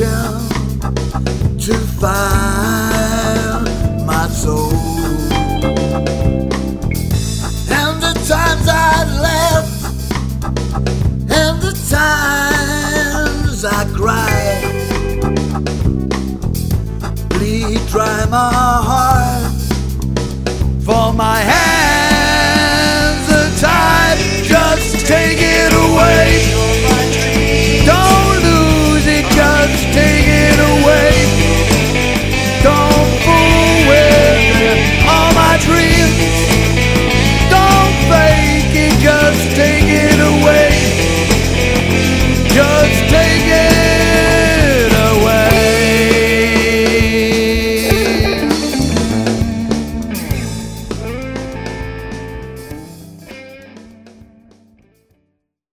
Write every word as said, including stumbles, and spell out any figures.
searching to find my soul. And the times I laughed, and the times I cried, bleed dry my heart, for my head